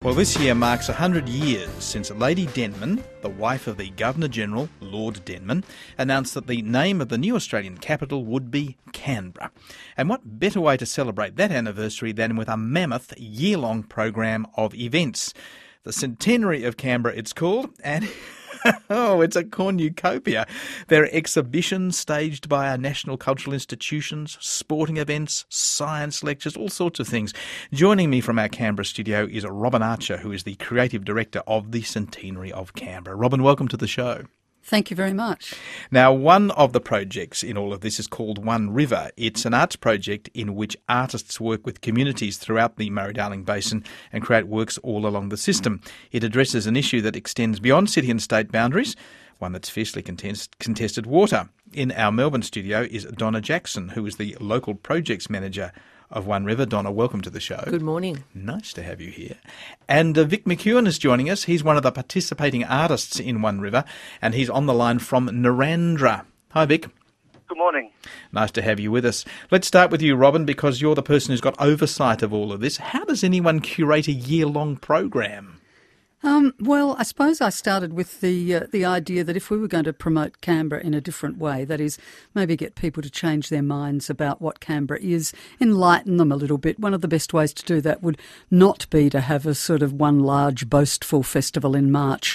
Well, this year marks 100 years since Lady Denman, the wife of the Governor-General, Lord Denman, announced that the name of the new Australian capital would be Canberra. And what better way to celebrate that anniversary than with a mammoth year-long program of events? The Centenary of Canberra, it's called, and oh, it's a cornucopia. There are exhibitions staged by our national cultural institutions, sporting events, science lectures, all sorts of things. Joining me from our Canberra studio is Robin Archer, who is the creative director of the Centenary of Canberra. Robin, welcome to the show. Thank you very much. Now, one of the projects in all of this is called One River. It's an arts project in which artists work with communities throughout the Murray-Darling Basin and create works all along the system. It addresses an issue that extends beyond city and state boundaries, one that's fiercely contested water. In our Melbourne studio is Donna Jackson, who is the local projects manager of One River. Donna, welcome to the show. Good morning. Nice to have you here. And Vic McEwen is joining us. He's one of the participating artists in One River, and he's on the line from Narrandera. Hi, Vic. Good morning. Nice to have you with us. Let's start with you, Robin, because you're the person who's got oversight of all of this. How does anyone curate a year-long program? Well, I suppose I started with the idea that if we were going to promote Canberra in a different way, that is, maybe get people to change their minds about what Canberra is, enlighten them a little bit, one of the best ways to do that would not be to have a sort of one large boastful festival in March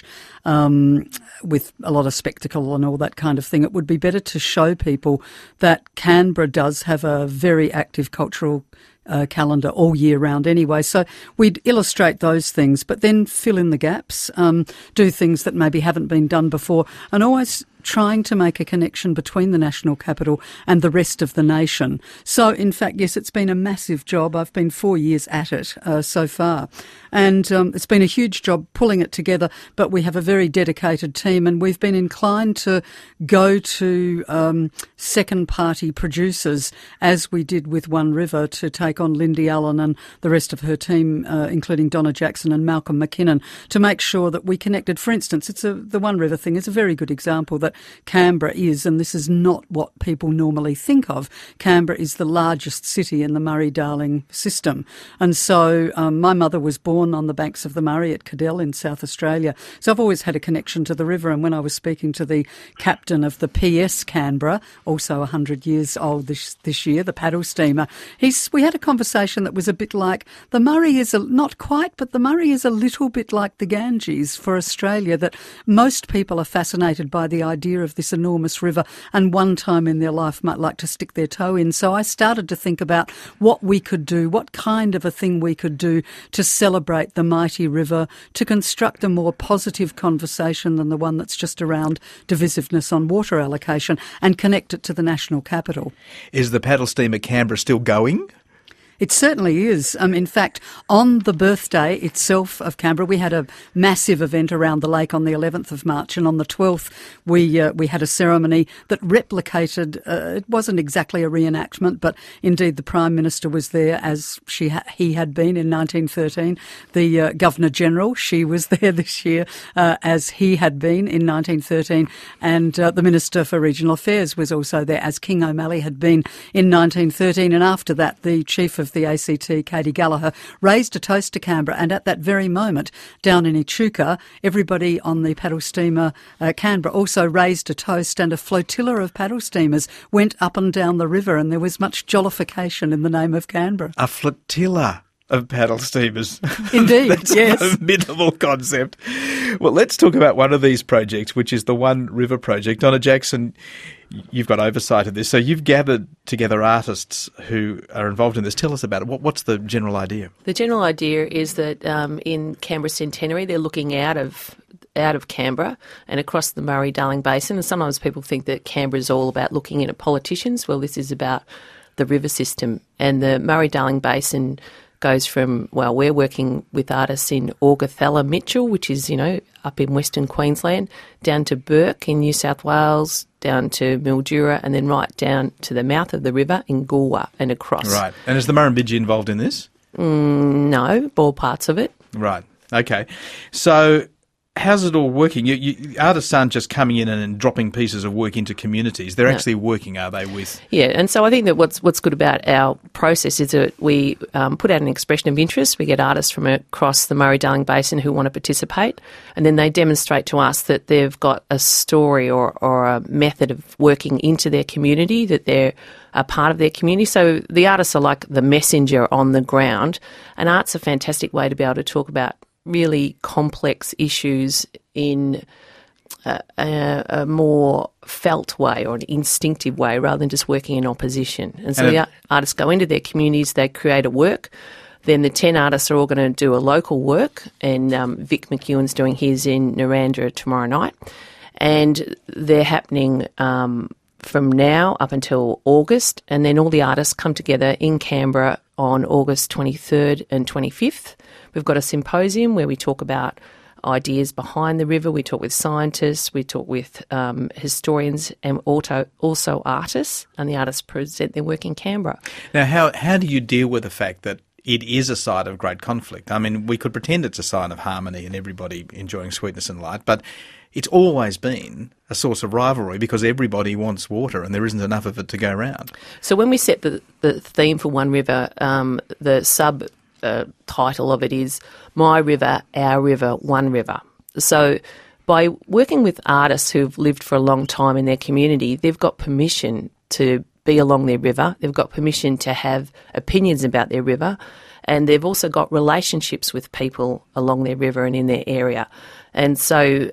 with a lot of spectacle and all that kind of thing. It would be better to show people that Canberra does have a very active cultural calendar all year round anyway. So we'd illustrate those things, but then fill in the gaps, do things that maybe haven't been done before, and always trying to make a connection between the national capital and the rest of the nation. So, in fact, yes, it's been a massive job. I've been 4 years at it so far. And it's been a huge job pulling it together, but we have a very dedicated team, and we've been inclined to go to second-party producers, as we did with One River, to take on Lindy Allen and the rest of her team, including Donna Jackson and Malcolm McKinnon, to make sure that we connected. For instance, the One River thing is a very good example that Canberra is, and this is not what people normally think of. Canberra is the largest city in the Murray-Darling system. And so my mother was born on the banks of the Murray at Cadell in South Australia. So I've always had a connection to the river. And when I was speaking to the captain of the PS Canberra, also 100 years old this year, the paddle steamer, we had a conversation that was a bit like, the Murray is, not quite, but the Murray is a little bit like the Ganges for Australia, that most people are fascinated by the idea of this enormous river and one time in their life might like to stick their toe in. So I started to think about what we could do, what kind of a thing we could do to celebrate the mighty river, to construct a more positive conversation than the one that's just around divisiveness on water allocation, and connect it to the national capital. Is the paddle steamer Canberra still going? It certainly is. In fact, on the birthday itself of Canberra, we had a massive event around the lake on the 11th of March, and on the 12th we had a ceremony that replicated, it wasn't exactly a reenactment, but indeed the Prime Minister was there as he had been in 1913. The Governor-General, she was there this year as he had been in 1913, and the Minister for Regional Affairs was also there as King O'Malley had been in 1913, and after that the Chief of the ACT, Katie Gallagher, raised a toast to Canberra, and at that very moment, down in Echuca, everybody on the paddle steamer Canberra also raised a toast, and a flotilla of paddle steamers went up and down the river, and there was much jollification in the name of Canberra. A flotilla of paddle steamers. Indeed, That's yes. a formidable concept. Well, let's talk about one of these projects, which is the One River project. Donna Jackson, you've got oversight of this. So you've gathered together artists who are involved in this. Tell us about it. What's the general idea? The general idea is that in Canberra Centenary, they're looking out of Canberra and across the Murray-Darling Basin. And sometimes people think that Canberra is all about looking in at politicians. Well, this is about the river system. And the Murray-Darling Basin goes from, well, we're working with artists in Augathella Mitchell, which is, up in Western Queensland, down to Burke in New South Wales, down to Mildura, and then right down to the mouth of the river in Goolwa and across. Right. And is the Murrumbidgee involved in this? No, all parts of it. Right. Okay. So how's it all working? Artists aren't just coming in and dropping pieces of work into communities. They're actually working, are they, with... Yeah, and so I think that what's good about our process is that we put out an expression of interest. We get artists from across the Murray-Darling Basin who want to participate, and then they demonstrate to us that they've got a story or a method of working into their community, that they're a part of their community. So the artists are like the messenger on the ground, and art's a fantastic way to be able to talk about really complex issues in a more felt way or an instinctive way rather than just working in opposition. And so the artists go into their communities, they create a work. Then the 10 artists are all going to do a local work, and Vic McEwen's doing his in Narrandera tomorrow night. And they're happening from now up until August, and then all the artists come together in Canberra on August 23rd and 25th. We've got a symposium where we talk about ideas behind the river. We talk with scientists, we talk with historians, and also artists, and the artists present their work in Canberra. Now, how do you deal with the fact that it is a site of great conflict? I mean, we could pretend it's a sign of harmony and everybody enjoying sweetness and light, but it's always been a source of rivalry because everybody wants water and there isn't enough of it to go around. So when we set the theme for One River, the title of it is My River, Our River, One River. So by working with artists who've lived for a long time in their community, they've got permission to be along their river, they've got permission to have opinions about their river, and they've also got relationships with people along their river and in their area. And so,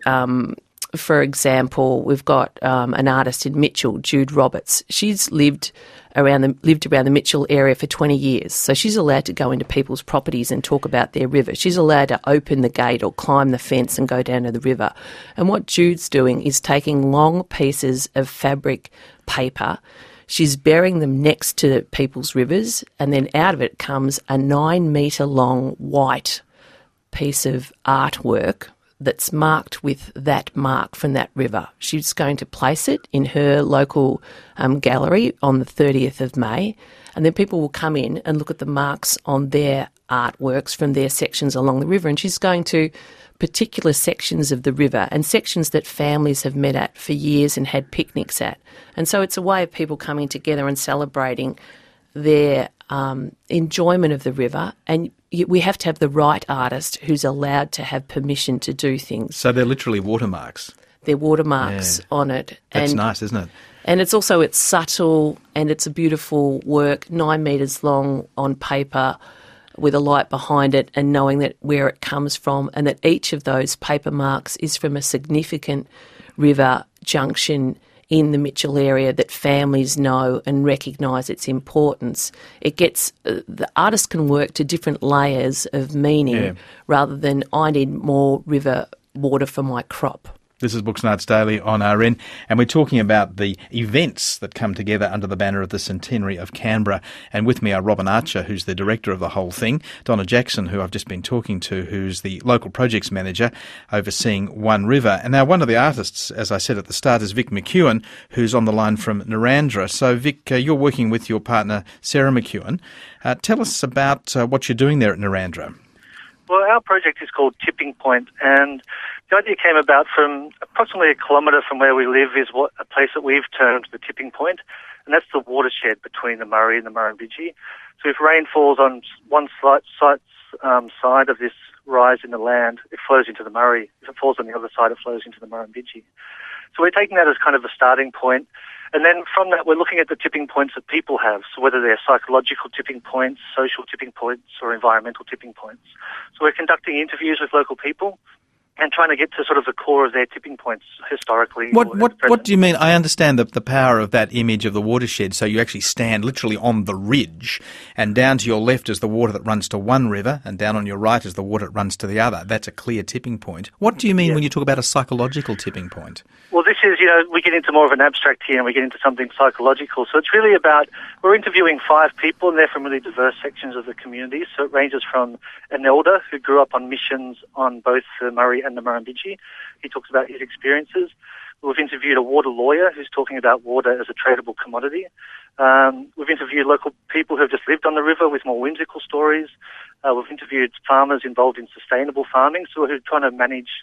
for example, we've got an artist in Mitchell, Jude Roberts. She's lived around the Mitchell area for 20 years. So she's allowed to go into people's properties and talk about their river. She's allowed to open the gate or climb the fence and go down to the river. And what Jude's doing is taking long pieces of fabric paper, she's burying them next to people's rivers, and then out of it comes a 9-metre long white piece of artwork that's marked with that mark from that river. She's going to place it in her local gallery on the 30th of May, and then people will come in and look at the marks on their artworks from their sections along the river, and she's going to particular sections of the river and sections that families have met at for years and had picnics at. And so it's a way of people coming together and celebrating their enjoyment of the river, and we have to have the right artist who's allowed to have permission to do things. So they're literally watermarks. They're watermarks on it. That's nice, isn't it? And it's subtle and it's a beautiful work, 9 metres long on paper with a light behind it, and knowing that where it comes from and that each of those paper marks is from a significant river junction in the Mitchell area that families know and recognise its importance. It gets the artist can work to different layers of meaning rather than I need more river water for my crop. This is Books and Arts Daily on RN, and we're talking about the events that come together under the banner of the Centenary of Canberra. And with me are Robin Archer, who's the director of the whole thing, Donna Jackson, who I've just been talking to, who's the local projects manager overseeing One River. And now one of the artists, as I said at the start, is Vic McEwen, who's on the line from Narrandera. So Vic, you're working with your partner Sarah McEwen. Tell us about what you're doing there at Narrandera. Well, our project is called Tipping Point, and the idea came about from approximately a kilometre from where we live is a place that we've termed the tipping point, and that's the watershed between the Murray and the Murrumbidgee. So if rain falls on one side of this rise in the land, it flows into the Murray. If it falls on the other side, it flows into the Murrumbidgee. So we're taking that as kind of a starting point. And then from that, we're looking at the tipping points that people have. So whether they're psychological tipping points, social tipping points, or environmental tipping points. So we're conducting interviews with local people and trying to get to sort of the core of their tipping points historically. What do you mean? I understand the power of that image of the watershed. So you actually stand literally on the ridge, and down to your left is the water that runs to one river, and down on your right is the water that runs to the other. That's a clear tipping point. What do you mean when you talk about a psychological tipping point? Well, this is, we get into more of an abstract here and we get into something psychological. So it's really about, we're interviewing 5 people and they're from really diverse sections of the community. So it ranges from an elder who grew up on missions on both the Murray and the Murrumbidgee. He talks about his experiences. We've interviewed a water lawyer who's talking about water as a tradable commodity. We've interviewed local people who have just lived on the river with more whimsical stories. We've interviewed farmers involved in sustainable farming, so who are trying to manage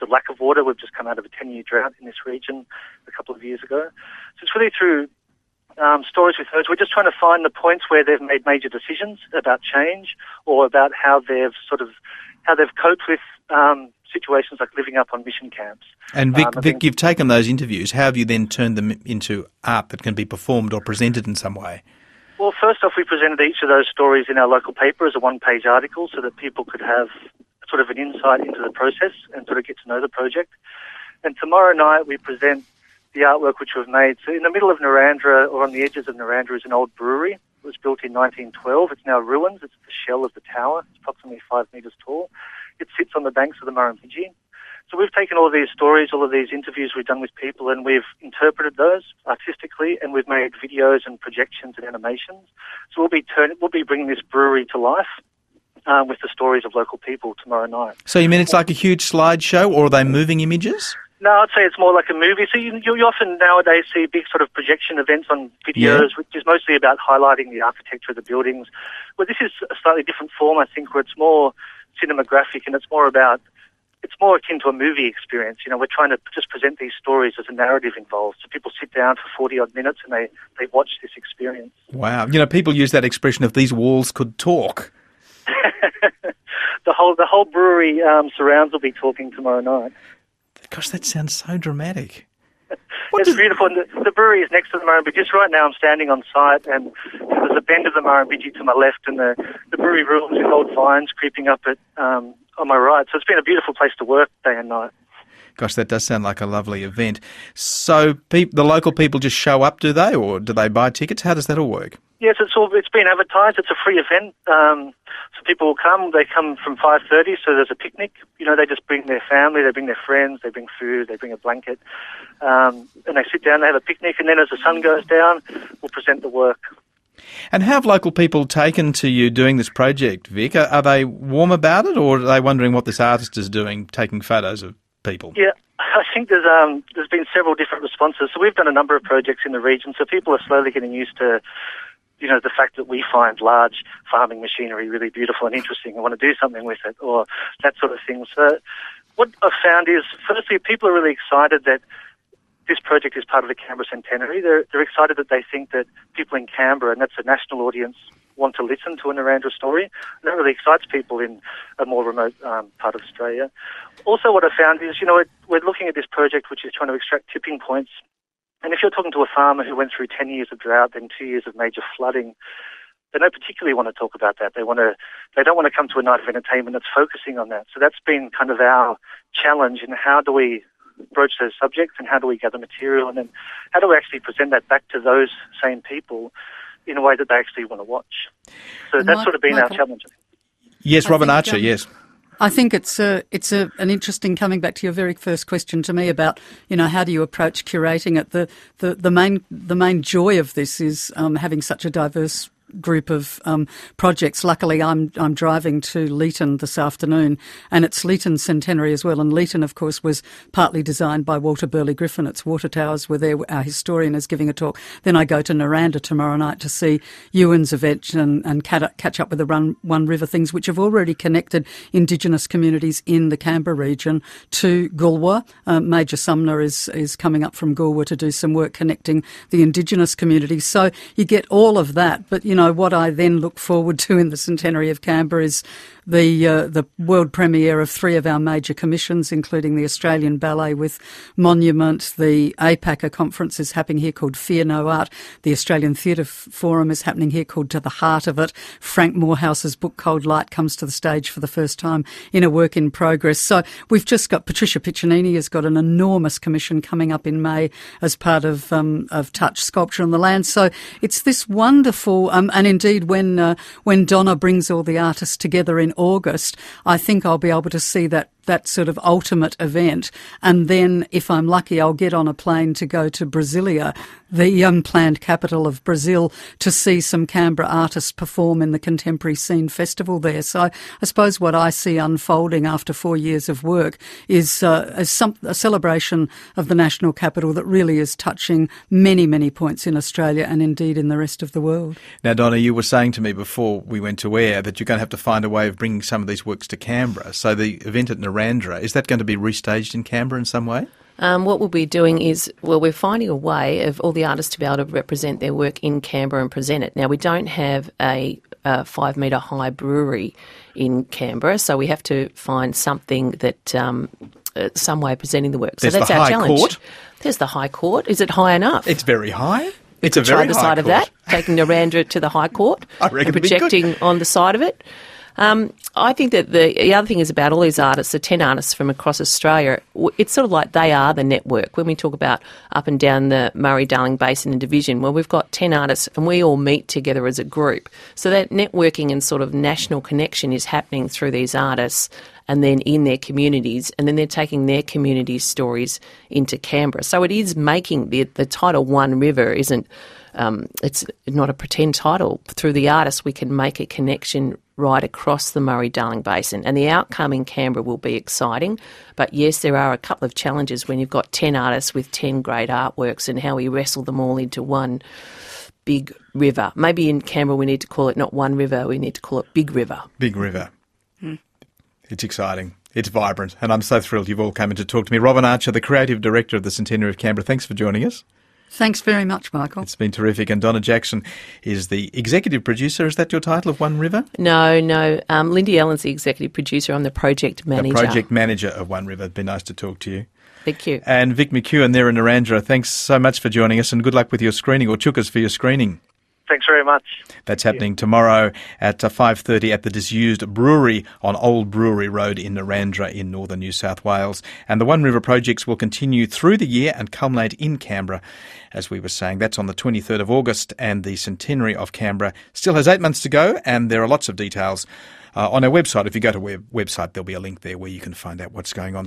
the lack of water. We've just come out of a 10-year drought in this region a couple of years ago. So it's really through stories with those. We're just trying to find the points where they've made major decisions about change or about how they've coped with situations like living up on mission camps. And Vic, you've taken those interviews. How have you then turned them into art that can be performed or presented in some way? Well, first off, we presented each of those stories in our local paper as a one-page article so that people could have sort of an insight into the process and sort of get to know the project. And tomorrow night we present the artwork which we've made. So in the middle of Narrandera, or on the edges of Narrandera, is an old brewery. It was built in 1912. It's now ruins. It's the shell of the tower. It's approximately 5 metres tall. It sits on the banks of the Murrumbidgee. So we've taken all of these stories, all of these interviews we've done with people, and we've interpreted those artistically, and we've made videos and projections and animations. So we'll be bringing this brewery to life with the stories of local people tomorrow night. So you mean it's like a huge slideshow, or are they moving images? No, I'd say it's more like a movie. So you often nowadays see big sort of projection events on videos, which is mostly about highlighting the architecture of the buildings. Well, this is a slightly different form, I think, where it's more cinematographic and it's more akin to a movie experience. You know, we're trying to just present these stories as a narrative involved. So people sit down for 40-odd minutes and they watch this experience. Wow. You know, people use that expression of these walls could talk. The whole brewery surrounds will be talking tomorrow night. Gosh, that sounds so dramatic. It's beautiful. And the brewery is next to the Murrumbidgee. Just right now I'm standing on site and there's a bend of the Murrumbidgee to my left and the brewery ruins with old vines creeping up it on my right. So it's been a beautiful place to work day and night. Gosh, that does sound like a lovely event. So the local people just show up, do they? Or do they buy tickets? How does that all work? Yes, it's been advertised. It's a free event. So people will come. They come from 5:30, so there's a picnic. You know, they just bring their family, they bring their friends, they bring food, they bring a blanket, and they sit down, they have a picnic, and then as the sun goes down, we'll present the work. And how have local people taken to you doing this project, Vic? Are they warm about it, or are they wondering what this artist is doing, taking photos of people? Yeah, I think there's been several different responses. So we've done a number of projects in the region, so people are slowly getting used to, you know, the fact that we find large farming machinery really beautiful and interesting and want to do something with it, or that sort of thing. So what I've found is, firstly, people are really excited that this project is part of the Canberra Centenary. They're excited that they think that people in Canberra, and that's a national audience, want to listen to a Narrandera story. And that really excites people in a more remote part of Australia. Also, what I found is, you know, we're looking at this project which is trying to extract tipping points. And if you're talking to a farmer who went through 10 years of drought, then 2 years of major flooding, they don't particularly want to talk about that. They don't want to come to a night of entertainment that's focusing on that. So that's been kind of our challenge in how do we broach those subjects and how do we gather material and then how do we actually present that back to those same people in a way that they actually want to watch. So that's sort of been our challenge. Yes, Robin Archer, yes. I think it's an interesting, coming back to your very first question to me about, you know, how do you approach curating it? The main joy of this is having such a diverse group of projects. Luckily, I'm driving to Leeton this afternoon, and it's Leeton's centenary as well. And Leeton, of course, was partly designed by Walter Burley Griffin. Its water towers were there. Our historian is giving a talk. Then I go to Narrandera tomorrow night to see Ewan's event and catch up with the One River things, which have already connected Indigenous communities in the Canberra region to Goolwa. Major Sumner is coming up from Goolwa to do some work connecting the Indigenous communities. So you get all of that, but you know, what I then look forward to in the centenary of Canberra is the world premiere of 3 of our major commissions, including the Australian Ballet with Monument. The APACA conference is happening here called Fear No Art. The Australian Theatre Forum is happening here called To the Heart of It. Frank Morehouse's book Cold Light comes to the stage for the first time in a work in progress. So we've just got Patricia Piccinini has got an enormous commission coming up in May as part of Touch Sculpture on the Land. So it's this wonderful, and indeed when Donna brings all the artists together in August, I think I'll be able to see that sort of ultimate event. And then, if I'm lucky, I'll get on a plane to go to Brasilia, the unplanned capital of Brazil, to see some Canberra artists perform in the Contemporary Scene Festival there. So I suppose what I see unfolding after 4 years of work is a celebration of the national capital that really is touching many, many points in Australia and indeed in the rest of the world. Now, Donna, you were saying to me before we went to air that you're going to have to find a way of bringing some of these works to Canberra. So the event at Narrandera Narrandera. Is that going to be restaged in Canberra in some way? What we'll be doing is, we're finding a way of all the artists to be able to represent their work in Canberra and present it. Now, we don't have a 5 metre high brewery in Canberra, so we have to find something that, some way of presenting the work. So that's our challenge. Court. There's the High Court. Is it high enough? It's very high. It's a very try the high side of court. that, taking Narrandera to the High Court I reckon and it'd be good. projecting on the side of it. I think that the other thing is about all these artists, the 10 artists from across Australia, it's sort of like they are the network. When we talk about up and down the Murray-Darling Basin and Division, well, we've got 10 artists and we all meet together as a group. So that networking and sort of national connection is happening through these artists and then in their communities, and then they're taking their community stories into Canberra. So it is making the title One River isn't, it's not a pretend title. Through the artists, we can make a connection right across the Murray-Darling Basin, and the outcome in Canberra will be exciting. But yes, there are a couple of challenges when you've got 10 artists with 10 great artworks and how we wrestle them all into one big river. Maybe in Canberra we need to call it not One River, we need to call it Big River. Big River. It's exciting. It's vibrant. And I'm so thrilled you've all come in to talk to me. Robin Archer, the Creative Director of the Centenary of Canberra, thanks for joining us. Thanks very much, Michael. It's been terrific. And Donna Jackson is the Executive Producer. Is that your title of One River? No. Lindy Allen's the Executive Producer. I'm the Project Manager. The Project Manager of One River. It'd be nice to talk to you. Thank you. And Vic McEwen there in Narrandera, thanks so much for joining us and good luck with your screening, or chukas for your screening. Thanks very much. That's happening tomorrow at 5:30 at the Disused Brewery on Old Brewery Road in Narrandera in northern New South Wales. And the One River projects will continue through the year and culminate in Canberra, as we were saying. That's on the 23rd of August, and the Centenary of Canberra still has 8 months to go, and there are lots of details on our website. If you go to our website, there'll be a link there where you can find out what's going on.